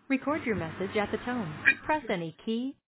Record your message at the tone. Press any key